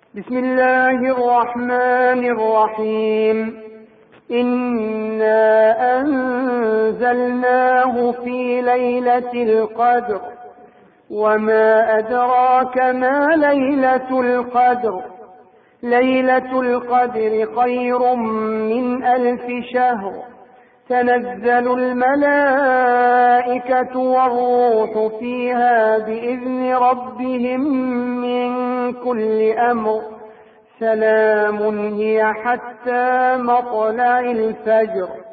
بسم الله الرحمن الرحيم. إنا أنزلناه في ليلة القدر، وما أدراك ما ليلة القدر. ليلة القدر خير من 1000 شهر. تنزل الملائكة والروح فيها بإذن ربهم من كل أمر. سلام هي حتى مطلع الفجر.